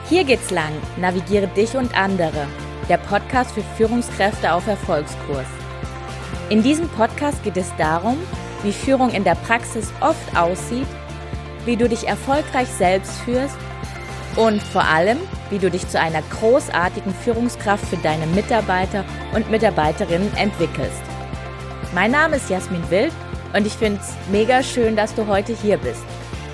Hier geht's lang. Navigiere dich und andere. Der Podcast für Führungskräfte auf Erfolgskurs. In diesem Podcast geht es darum, wie Führung in der Praxis oft aussieht, wie du dich erfolgreich selbst führst und vor allem, wie du dich zu einer großartigen Führungskraft für deine Mitarbeiter und Mitarbeiterinnen entwickelst. Mein Name ist Jasmin Wild und ich finde es mega schön, dass du heute hier bist.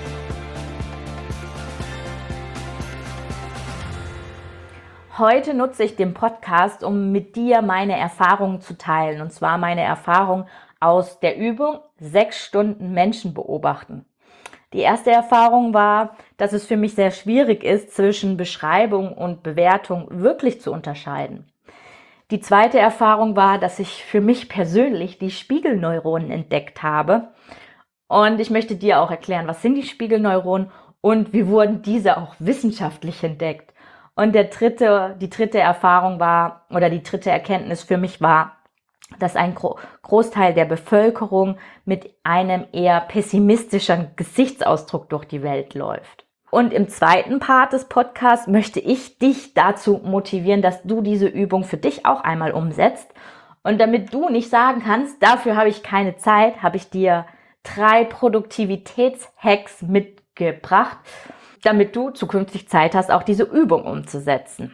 Heute nutze ich den Podcast, um mit dir meine Erfahrungen zu teilen. Und zwar meine Erfahrung aus der Übung 6 Stunden Menschen beobachten. Die erste Erfahrung war, dass es für mich sehr schwierig ist, zwischen Beschreibung und Bewertung wirklich zu unterscheiden. Die zweite Erfahrung war, dass ich für mich persönlich die Spiegelneuronen entdeckt habe. Und ich möchte dir auch erklären, was sind die Spiegelneuronen und wie wurden diese auch wissenschaftlich entdeckt. Und die dritte Erfahrung war, oder die dritte Erkenntnis für mich war, dass ein Großteil der Bevölkerung mit einem eher pessimistischen Gesichtsausdruck durch die Welt läuft. Und im zweiten Part des Podcasts möchte ich dich dazu motivieren, dass du diese Übung für dich auch einmal umsetzt. Und damit du nicht sagen kannst, dafür habe ich keine Zeit, habe ich dir 3 Produktivitätshacks mitgebracht, damit du zukünftig Zeit hast, auch diese Übung umzusetzen.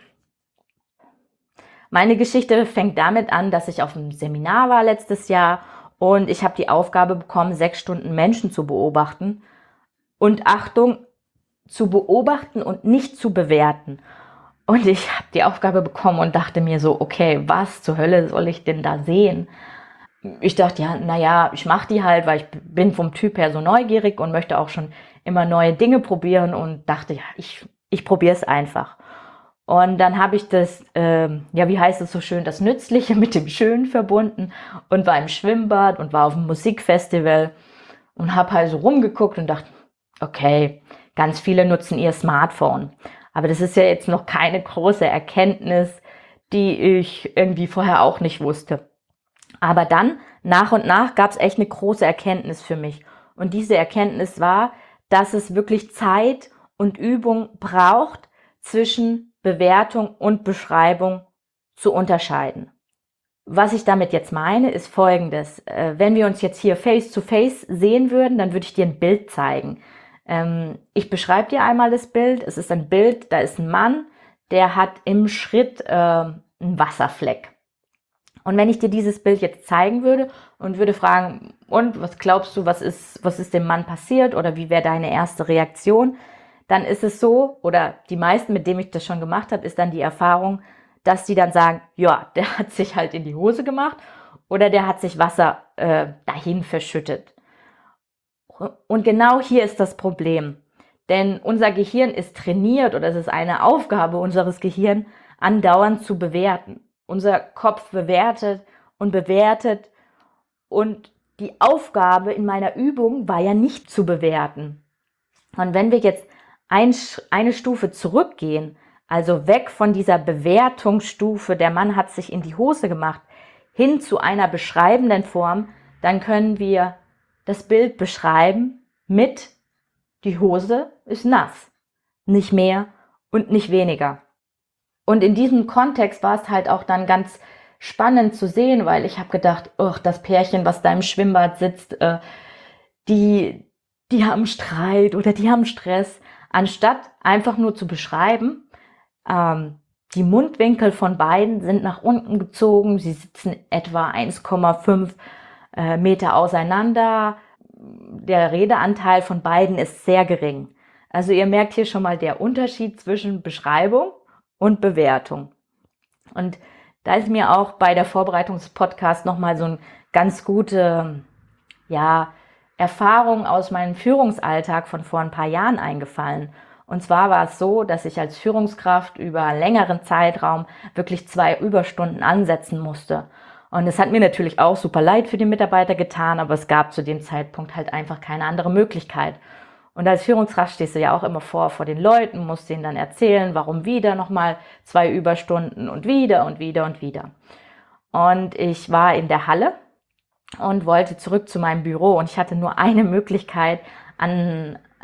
Meine Geschichte fängt damit an, dass ich auf einem Seminar war letztes Jahr und ich habe die Aufgabe bekommen, 6 Stunden Menschen zu beobachten. Und Achtung, zu beobachten und nicht zu bewerten. Und ich habe die Aufgabe bekommen und dachte mir so, okay, was zur Hölle soll ich denn da sehen? Ich dachte, ich mache die halt, weil ich bin vom Typ her so neugierig und möchte auch schon immer neue Dinge probieren und dachte, ich probiere es einfach. Und dann habe ich das, wie heißt es so schön, das Nützliche mit dem Schönen verbunden und war im Schwimmbad und war auf einem Musikfestival und habe halt so rumgeguckt und dachte, okay, ganz viele nutzen ihr Smartphone. Aber das ist ja jetzt noch keine große Erkenntnis, die ich irgendwie vorher auch nicht wusste. Aber dann, nach und nach, gab es echt eine große Erkenntnis für mich. Und diese Erkenntnis war, dass es wirklich Zeit und Übung braucht, zwischen Bewertung und Beschreibung zu unterscheiden. Was ich damit jetzt meine, ist Folgendes. Wenn wir uns jetzt hier face-to-face sehen würden, dann würde ich dir ein Bild zeigen. Ich beschreibe dir einmal das Bild. Es ist ein Bild, da ist ein Mann, der hat im Schritt einen Wasserfleck. Und wenn ich dir dieses Bild jetzt zeigen würde und würde fragen, und was glaubst du, was ist dem Mann passiert oder wie wäre deine erste Reaktion, dann ist es so, oder die meisten, mit denen ich das schon gemacht habe, ist dann die Erfahrung, dass die dann sagen, ja, der hat sich halt in die Hose gemacht oder der hat sich Wasser dahin verschüttet. Und genau hier ist das Problem. Denn unser Gehirn ist trainiert oder es ist eine Aufgabe unseres Gehirns, andauernd zu bewerten. Unser Kopf bewertet und die Aufgabe in meiner Übung war ja nicht zu bewerten. Und wenn wir jetzt eine Stufe zurückgehen, also weg von dieser Bewertungsstufe, der Mann hat sich in die Hose gemacht, hin zu einer beschreibenden Form, dann können wir das Bild beschreiben mit die Hose ist nass, nicht mehr und nicht weniger. Und in diesem Kontext war es halt auch dann ganz spannend zu sehen, weil ich habe gedacht, das Pärchen, was da im Schwimmbad sitzt, die haben Streit oder die haben Stress. Anstatt einfach nur zu beschreiben, die Mundwinkel von beiden sind nach unten gezogen, sie sitzen etwa 1,5 Meter auseinander. Der Redeanteil von beiden ist sehr gering. Also ihr merkt hier schon mal der Unterschied zwischen Beschreibung und Bewertung. Und da ist mir auch bei der Vorbereitung des Podcasts nochmal so eine ganz gute Erfahrung aus meinem Führungsalltag von vor ein paar Jahren eingefallen. Und zwar war es so, dass ich als Führungskraft über einen längeren Zeitraum wirklich 2 Überstunden ansetzen musste. Und es hat mir natürlich auch super leid für die Mitarbeiter getan, aber es gab zu dem Zeitpunkt halt einfach keine andere Möglichkeit. Und als Führungskraft stehst du ja auch immer vor den Leuten, musst denen dann erzählen, warum wieder nochmal 2 Überstunden und wieder und wieder und wieder. Und ich war in der Halle und wollte zurück zu meinem Büro und ich hatte nur eine Möglichkeit, an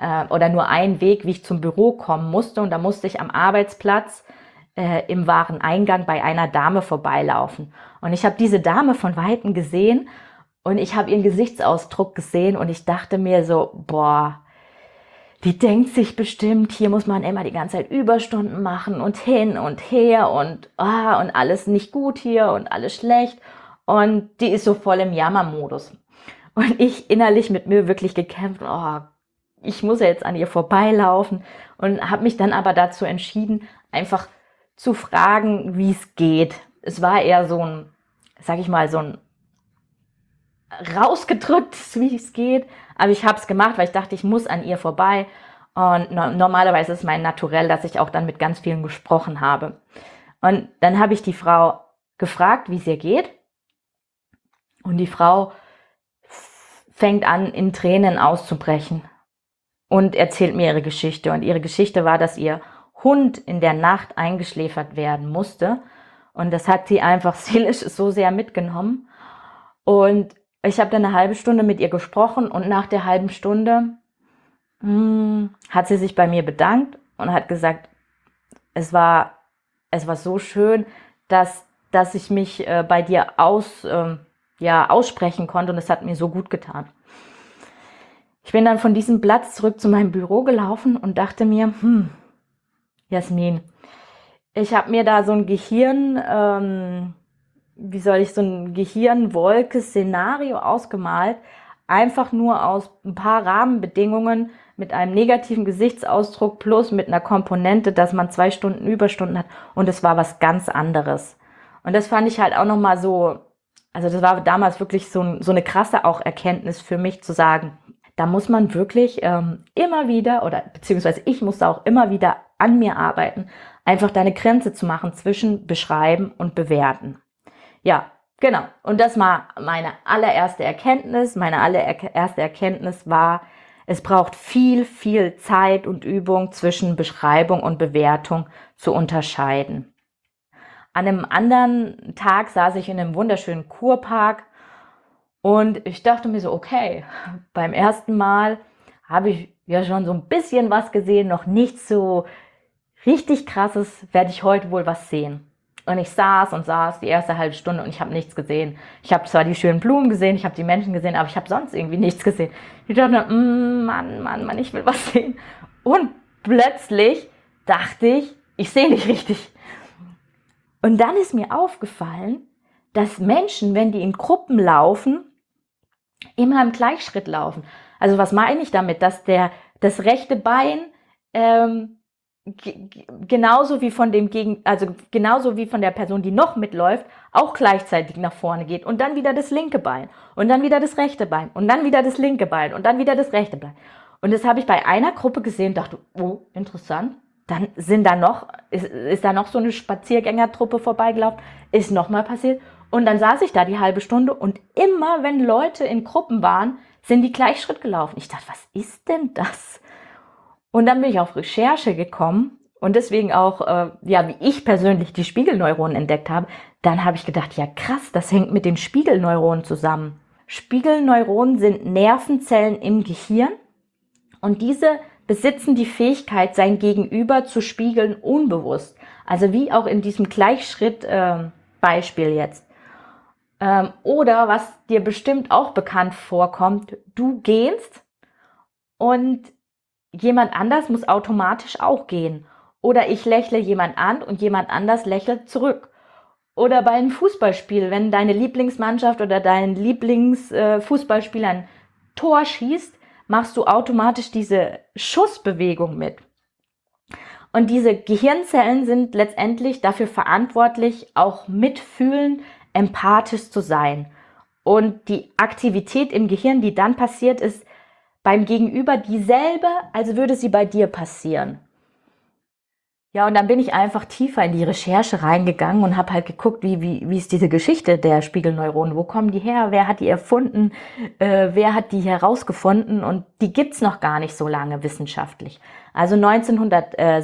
oder nur ein Weg, wie ich zum Büro kommen musste. Und da musste ich am Arbeitsplatz im Wareneingang bei einer Dame vorbeilaufen. Und ich habe diese Dame von Weitem gesehen und ich habe ihren Gesichtsausdruck gesehen und ich dachte mir so, boah, die denkt sich bestimmt, hier muss man immer die ganze Zeit Überstunden machen und hin und her und alles nicht gut hier und alles schlecht. Und die ist so voll im Jammermodus. Und ich innerlich mit mir wirklich gekämpft, oh, ich muss ja jetzt an ihr vorbeilaufen und habe mich dann aber dazu entschieden, einfach zu fragen, wie es geht. Es war eher so ein, sag ich mal, so ein rausgedrücktes, wie es geht. Aber ich habe es gemacht, weil ich dachte, ich muss an ihr vorbei. Und normalerweise ist mein Naturell, dass ich auch dann mit ganz vielen gesprochen habe. Und dann habe ich die Frau gefragt, wie es ihr geht. Und die Frau fängt an, in Tränen auszubrechen und erzählt mir ihre Geschichte. Und ihre Geschichte war, dass ihr Hund in der Nacht eingeschläfert werden musste. Und das hat sie einfach seelisch so sehr mitgenommen. Und ich habe dann eine halbe Stunde mit ihr gesprochen und nach der halben Stunde hat sie sich bei mir bedankt und hat gesagt, es war so schön, dass ich mich bei dir aussprechen konnte und es hat mir so gut getan. Ich bin dann von diesem Platz zurück zu meinem Büro gelaufen und dachte mir, Jasmin, ich habe mir da so ein Gehirnwolke-Szenario ausgemalt, einfach nur aus ein paar Rahmenbedingungen mit einem negativen Gesichtsausdruck plus mit einer Komponente, dass man 2 Stunden Überstunden hat und es war was ganz anderes. Und das fand ich halt auch nochmal so, also das war damals wirklich so eine krasse auch Erkenntnis für mich zu sagen, da muss man wirklich immer wieder, oder beziehungsweise ich musste auch immer wieder an mir arbeiten, einfach deine Grenze zu machen zwischen beschreiben und bewerten. Ja, genau. Und das war meine allererste Erkenntnis. Meine allererste Erkenntnis war, es braucht viel, viel Zeit und Übung zwischen Beschreibung und Bewertung zu unterscheiden. An einem anderen Tag saß ich in einem wunderschönen Kurpark und ich dachte mir so, okay, beim ersten Mal habe ich ja schon so ein bisschen was gesehen, noch nichts so richtig Krasses, werde ich heute wohl was sehen. Und ich saß die erste halbe Stunde und ich habe nichts gesehen. Ich habe zwar die schönen Blumen gesehen, ich habe die Menschen gesehen, aber ich habe sonst irgendwie nichts gesehen. Ich dachte, Mann, ich will was sehen. Und plötzlich dachte ich sehe nicht richtig. Und dann ist mir aufgefallen, dass Menschen, wenn die in Gruppen laufen, immer im Gleichschritt laufen. Also was meine ich damit? Dass das rechte Bein genauso wie von der Person, die noch mitläuft, auch gleichzeitig nach vorne geht und dann wieder das linke Bein und dann wieder das rechte Bein und dann wieder das linke Bein und dann wieder das rechte Bein. Und das habe ich bei einer Gruppe gesehen und dachte, oh, interessant. Dann ist da noch so eine Spaziergängertruppe vorbeigelaufen, ist nochmal passiert. Und dann saß ich da die halbe Stunde und immer, wenn Leute in Gruppen waren, sind die Gleichschritt gelaufen. Ich dachte, was ist denn das? Und dann bin ich auf Recherche gekommen und deswegen auch, wie ich persönlich die Spiegelneuronen entdeckt habe, dann habe ich gedacht, ja krass, das hängt mit den Spiegelneuronen zusammen. Spiegelneuronen sind Nervenzellen im Gehirn und diese besitzen die Fähigkeit, sein Gegenüber zu spiegeln unbewusst. Also wie auch in diesem Gleichschritt-Beispiel jetzt. Oder was dir bestimmt auch bekannt vorkommt, du gehst und jemand anders muss automatisch auch gehen. Oder ich lächle jemand an und jemand anders lächelt zurück. Oder bei einem Fußballspiel, wenn deine Lieblingsmannschaft oder dein Lieblingsfußballspieler ein Tor schießt, machst du automatisch diese Schussbewegung mit. Und diese Gehirnzellen sind letztendlich dafür verantwortlich, auch mitfühlend, empathisch zu sein. Und die Aktivität im Gehirn, die dann passiert, ist beim Gegenüber dieselbe, als würde sie bei dir passieren. Ja, und dann bin ich einfach tiefer in die Recherche reingegangen und habe halt geguckt, wie ist diese Geschichte der Spiegelneuronen, wo kommen die her, wer hat die erfunden, wer hat die herausgefunden und die gibt's noch gar nicht so lange wissenschaftlich. Also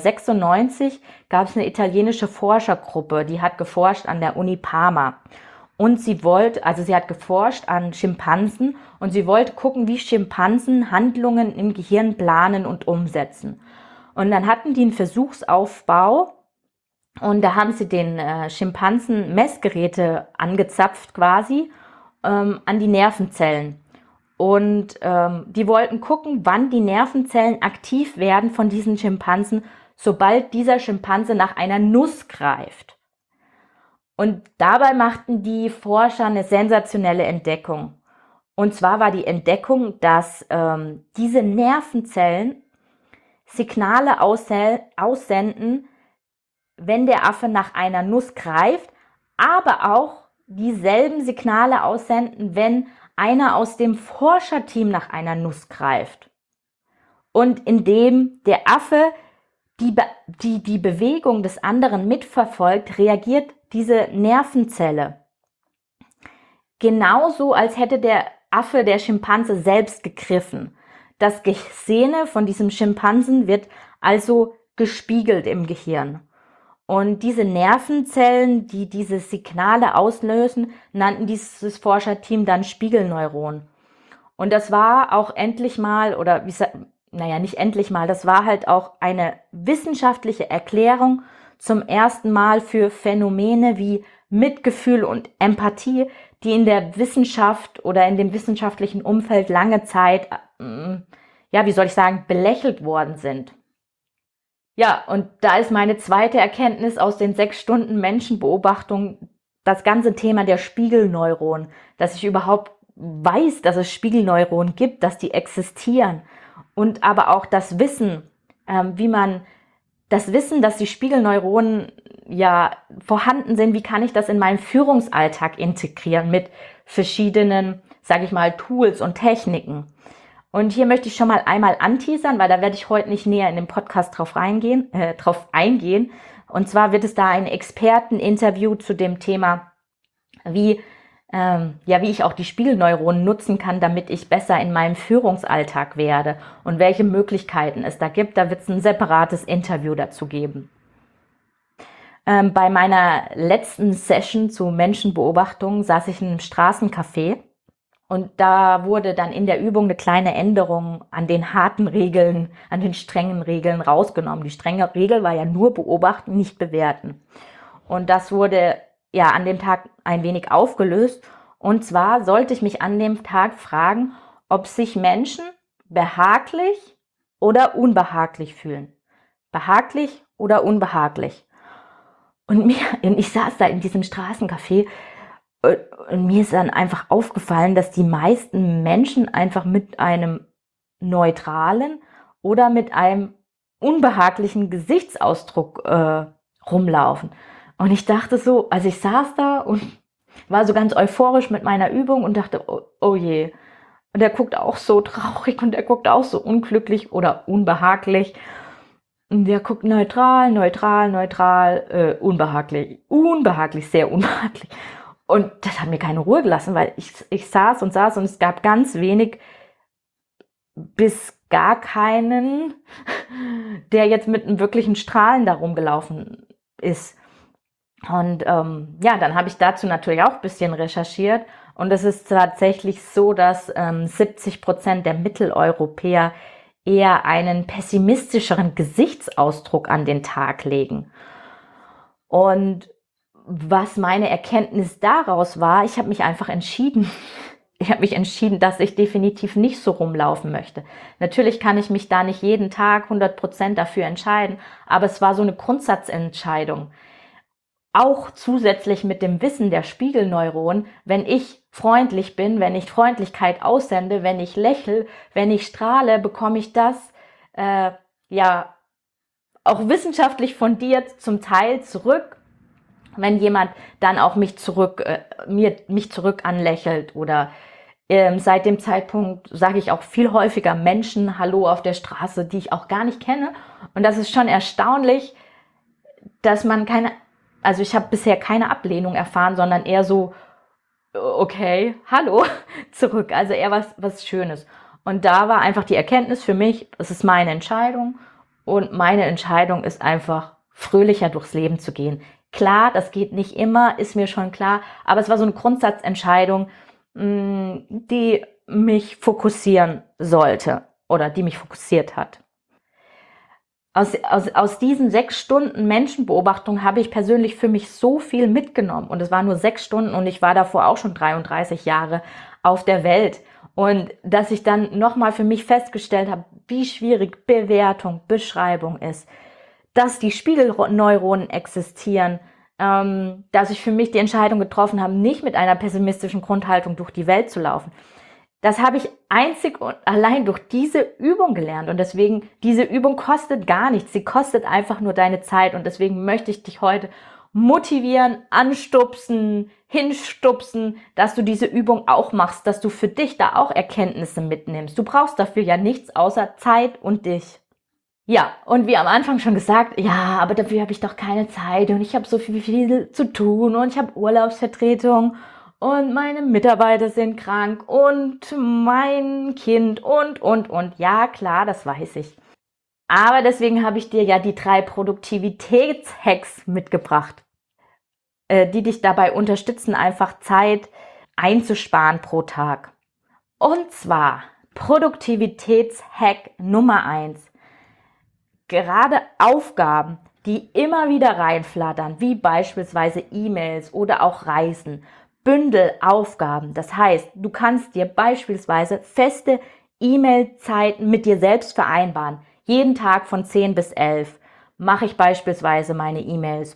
1996 gab es eine italienische Forschergruppe, die hat geforscht an der Uni Parma. Und sie hat geforscht an Schimpansen und sie wollte gucken, wie Schimpansen Handlungen im Gehirn planen und umsetzen. Und dann hatten die einen Versuchsaufbau und da haben sie den Schimpansen Messgeräte angezapft quasi an die Nervenzellen. Und die wollten gucken, wann die Nervenzellen aktiv werden von diesen Schimpansen, sobald dieser Schimpanse nach einer Nuss greift. Und dabei machten die Forscher eine sensationelle Entdeckung. Und zwar war die Entdeckung, dass diese Nervenzellen Signale aussenden, wenn der Affe nach einer Nuss greift, aber auch dieselben Signale aussenden, wenn einer aus dem Forscherteam nach einer Nuss greift. Und indem der Affe die Bewegung des anderen mitverfolgt, reagiert diese Nervenzelle genauso, als hätte der Affe der Schimpanse selbst gegriffen. Das Gesehene von diesem Schimpansen wird also gespiegelt im Gehirn. Und diese Nervenzellen, die diese Signale auslösen, nannten dieses Forscherteam dann Spiegelneuronen. Und das war auch endlich mal, nicht endlich mal, das war halt auch eine wissenschaftliche Erklärung zum ersten Mal für Phänomene wie Mitgefühl und Empathie, die in der Wissenschaft oder in dem wissenschaftlichen Umfeld lange Zeit, belächelt worden sind. Ja, und da ist meine zweite Erkenntnis aus den 6 Stunden Menschenbeobachtung das ganze Thema der Spiegelneuronen, dass ich überhaupt weiß, dass es Spiegelneuronen gibt, dass die existieren und aber auch das Wissen, dass die Spiegelneuronen ja vorhanden sind, wie kann ich das in meinen Führungsalltag integrieren mit verschiedenen, Tools und Techniken. Und hier möchte ich schon mal einmal anteasern, weil da werde ich heute nicht näher in dem Podcast drauf eingehen. Und zwar wird es da ein Experteninterview zu dem Thema, wie ich auch die Spiegelneuronen nutzen kann, damit ich besser in meinem Führungsalltag werde und welche Möglichkeiten es da gibt. Da wird es ein separates Interview dazu geben. Bei meiner letzten Session zu Menschenbeobachtung saß ich in einem Straßencafé. Und da wurde dann in der Übung eine kleine Änderung an den harten Regeln, an den strengen Regeln rausgenommen. Die strenge Regel war ja nur beobachten, nicht bewerten. Und das wurde ja an dem Tag ein wenig aufgelöst. Und zwar sollte ich mich an dem Tag fragen, ob sich Menschen behaglich oder unbehaglich fühlen. Behaglich oder unbehaglich. Und ich saß da in diesem Straßencafé. Und mir ist dann einfach aufgefallen, dass die meisten Menschen einfach mit einem neutralen oder mit einem unbehaglichen Gesichtsausdruck rumlaufen. Und ich dachte so, also ich saß da und war so ganz euphorisch mit meiner Übung und dachte, oh je. Und der guckt auch so traurig und der guckt auch so unglücklich oder unbehaglich. Und der guckt neutral, unbehaglich, sehr unbehaglich. Und das hat mir keine Ruhe gelassen, weil ich saß und es gab ganz wenig bis gar keinen, der jetzt mit einem wirklichen Strahlen da rumgelaufen ist. Und dann habe ich dazu natürlich auch ein bisschen recherchiert. Und es ist tatsächlich so, dass 70% der Mitteleuropäer eher einen pessimistischeren Gesichtsausdruck an den Tag legen. Und was meine Erkenntnis daraus war, ich habe mich entschieden, dass ich definitiv nicht so rumlaufen möchte. Natürlich kann ich mich da nicht jeden Tag 100% dafür entscheiden, aber es war so eine Grundsatzentscheidung. Auch zusätzlich mit dem Wissen der Spiegelneuronen, wenn ich freundlich bin, wenn ich Freundlichkeit aussende, wenn ich lächle, wenn ich strahle, bekomme ich das auch wissenschaftlich fundiert zum Teil zurück, wenn jemand dann auch mich zurück anlächelt oder seit dem Zeitpunkt sage ich auch viel häufiger Menschen Hallo auf der Straße, die ich auch gar nicht kenne. Und das ist schon erstaunlich, dass ich habe bisher keine Ablehnung erfahren, sondern eher so, okay, hallo, zurück. Also eher was Schönes. Und da war einfach die Erkenntnis für mich, es ist meine Entscheidung und meine Entscheidung ist einfach, fröhlicher durchs Leben zu gehen. Klar, das geht nicht immer, ist mir schon klar, aber es war so eine Grundsatzentscheidung, die mich fokussieren sollte oder die mich fokussiert hat. Aus diesen 6 Stunden Menschenbeobachtung habe ich persönlich für mich so viel mitgenommen. Und es waren nur 6 Stunden und ich war davor auch schon 33 Jahre auf der Welt. Und dass ich dann nochmal für mich festgestellt habe, wie schwierig Bewertung, Beschreibung ist, dass die Spiegelneuronen existieren, dass ich für mich die Entscheidung getroffen habe, nicht mit einer pessimistischen Grundhaltung durch die Welt zu laufen. Das habe ich einzig und allein durch diese Übung gelernt. Und deswegen, diese Übung kostet gar nichts. Sie kostet einfach nur deine Zeit. Und deswegen möchte ich dich heute motivieren, anstupsen, hinstupsen, dass du diese Übung auch machst, dass du für dich da auch Erkenntnisse mitnimmst. Du brauchst dafür ja nichts außer Zeit und dich. Ja, und wie am Anfang schon gesagt, ja, aber dafür habe ich doch keine Zeit und ich habe so viel zu tun und ich habe Urlaubsvertretung und meine Mitarbeiter sind krank und mein Kind und. Ja, klar, das weiß ich. Aber deswegen habe ich dir ja die 3 Produktivitätshacks mitgebracht, die dich dabei unterstützen, einfach Zeit einzusparen pro Tag. Und zwar Produktivitätshack Nummer 1. Gerade Aufgaben, die immer wieder reinflattern, wie beispielsweise E-Mails oder auch Reisen, bündel Aufgaben. Das heißt, du kannst dir beispielsweise feste E-Mail-Zeiten mit dir selbst vereinbaren. Jeden Tag von 10 bis 11 mache ich beispielsweise meine E-Mails.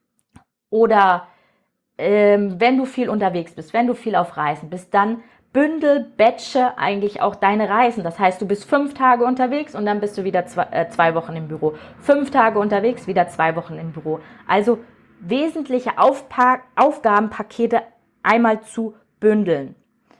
Oder wenn du viel unterwegs bist, wenn du viel auf Reisen bist, dann batche eigentlich auch deine Reisen. Das heißt, du bist 5 Tage unterwegs und dann bist du wieder 2 Wochen im Büro. 5 Tage unterwegs, wieder 2 Wochen im Büro. Also wesentliche Aufgabenpakete einmal zu bündeln.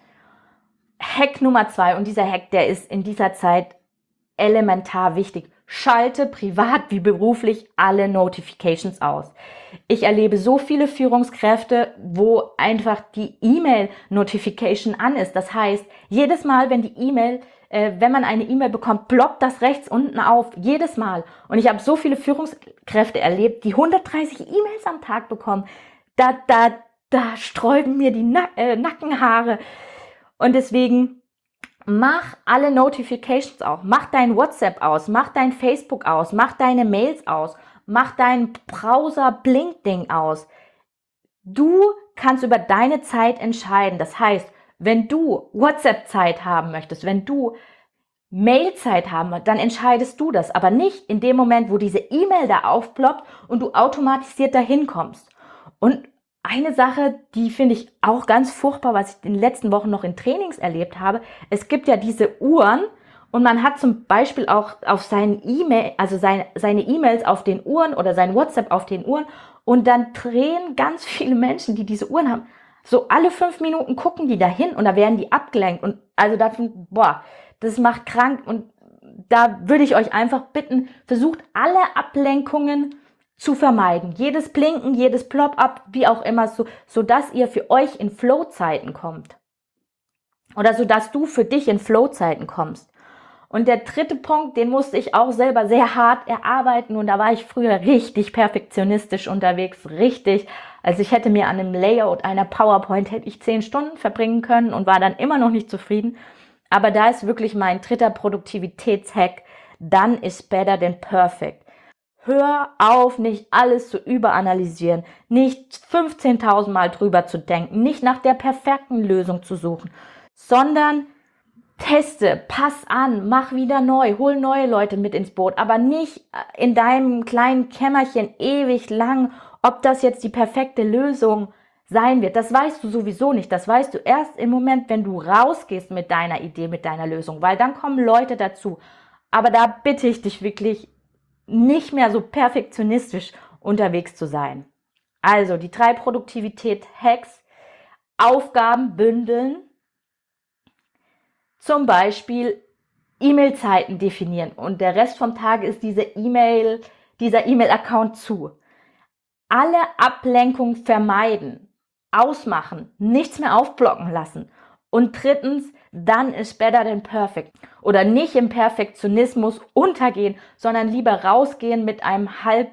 Hack Nummer 2, und dieser Hack, der ist in dieser Zeit elementar wichtig. Schalte privat wie beruflich alle Notifications aus. Ich erlebe so viele Führungskräfte, wo einfach die E-Mail-Notification an ist. Das heißt, jedes Mal, wenn man eine E-Mail bekommt, ploppt das rechts unten auf. Jedes Mal. Und ich habe so viele Führungskräfte erlebt, die 130 E-Mails am Tag bekommen. Da sträuben mir die Nackenhaare. Und deswegen mach alle Notifications aus, mach dein WhatsApp aus, mach dein Facebook aus, mach deine Mails aus, mach dein Browser-Blink-Ding aus. Du kannst über deine Zeit entscheiden. Das heißt, wenn du WhatsApp-Zeit haben möchtest, wenn du Mail-Zeit haben möchtest, dann entscheidest du das. Aber nicht in dem Moment, wo diese E-Mail da aufploppt und du automatisiert dahin kommst. Und eine Sache, die finde ich auch ganz furchtbar, was ich in den letzten Wochen noch in Trainings erlebt habe. Es gibt ja diese Uhren und man hat zum Beispiel auch auf seinen E-Mail, also seine E-Mails auf den Uhren oder sein WhatsApp auf den Uhren und dann drehen ganz viele Menschen, die diese Uhren haben, so alle 5 Minuten gucken die dahin und da werden die abgelenkt und also das macht krank und da würde ich euch einfach bitten, versucht alle Ablenkungen zu vermeiden. Jedes Blinken, jedes Plop-up, wie auch immer, so dass ihr für euch in Flow-Zeiten kommt. Oder so dass du für dich in Flow-Zeiten kommst. Und der 3. Punkt, den musste ich auch selber sehr hart erarbeiten und da war ich früher richtig perfektionistisch unterwegs, richtig. Also ich hätte mir an einem Layout einer PowerPoint 10 Stunden verbringen können und war dann immer noch nicht zufrieden. Aber da ist wirklich mein 3. Produktivitätshack, done is better than perfect. Hör auf, nicht alles zu überanalysieren, nicht 15.000 Mal drüber zu denken, nicht nach der perfekten Lösung zu suchen, sondern teste, pass an, mach wieder neu, hol neue Leute mit ins Boot, aber nicht in deinem kleinen Kämmerchen ewig lang, ob das jetzt die perfekte Lösung sein wird. Das weißt du sowieso nicht. Das weißt du erst im Moment, wenn du rausgehst mit deiner Idee, mit deiner Lösung, weil dann kommen Leute dazu. Aber da bitte ich dich wirklich, nicht mehr so perfektionistisch unterwegs zu sein. Also die 3 Produktivität-Hacks, Aufgaben bündeln, zum Beispiel E-Mail-Zeiten definieren und der Rest vom Tag ist dieser E-Mail-Account zu. Alle Ablenkung vermeiden, ausmachen, nichts mehr aufblocken lassen. Und 3, done is better than perfect. Oder nicht im Perfektionismus untergehen, sondern lieber rausgehen mit einem halb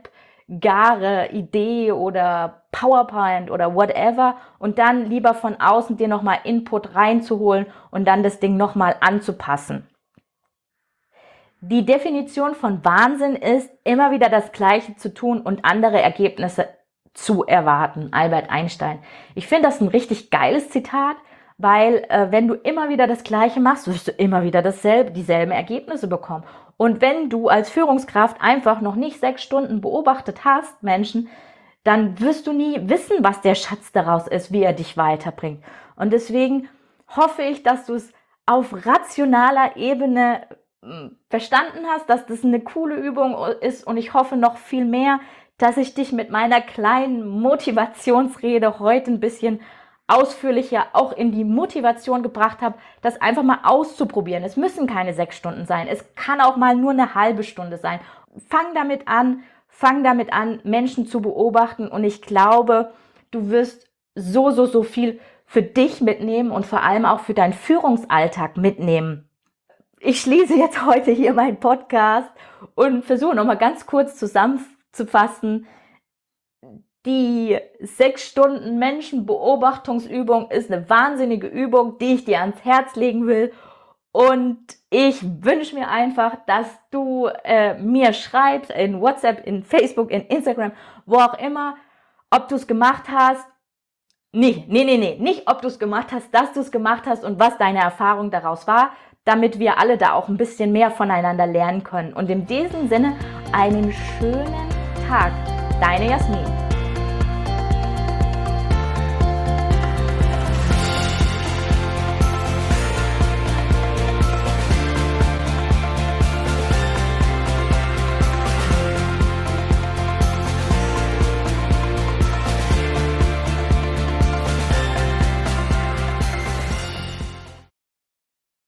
gare Idee oder PowerPoint oder whatever und dann lieber von außen dir nochmal Input reinzuholen und dann das Ding nochmal anzupassen. Die Definition von Wahnsinn ist, immer wieder das Gleiche zu tun und andere Ergebnisse zu erwarten. Albert Einstein. Ich finde das ein richtig geiles Zitat, weil wenn du immer wieder das Gleiche machst, wirst du immer wieder dieselben Ergebnisse bekommen. Und wenn du als Führungskraft einfach noch nicht 6 Stunden beobachtet hast, Menschen, dann wirst du nie wissen, was der Schatz daraus ist, wie er dich weiterbringt. Und deswegen hoffe ich, dass du es auf rationaler Ebene verstanden hast, dass das eine coole Übung ist und ich hoffe noch viel mehr, dass ich dich mit meiner kleinen Motivationsrede heute ein bisschen ausführlicher auch in die Motivation gebracht habe, das einfach mal auszuprobieren. Es müssen keine 6 Stunden sein, es kann auch mal nur eine halbe Stunde sein. Fang damit an, Menschen zu beobachten und ich glaube, du wirst so viel für dich mitnehmen und vor allem auch für deinen Führungsalltag mitnehmen. Ich schließe jetzt heute hier meinen Podcast und versuche nochmal ganz kurz zusammenzufassen. Die 6 Stunden Menschenbeobachtungsübung ist eine wahnsinnige Übung, die ich dir ans Herz legen will. Und ich wünsche mir einfach, dass du mir schreibst in WhatsApp, in Facebook, in Instagram, wo auch immer, ob du es gemacht hast. Nicht ob du es gemacht hast, dass du es gemacht hast und was deine Erfahrung daraus war, damit wir alle da auch ein bisschen mehr voneinander lernen können. Und in diesem Sinne einen schönen Tag. Deine Jasmin.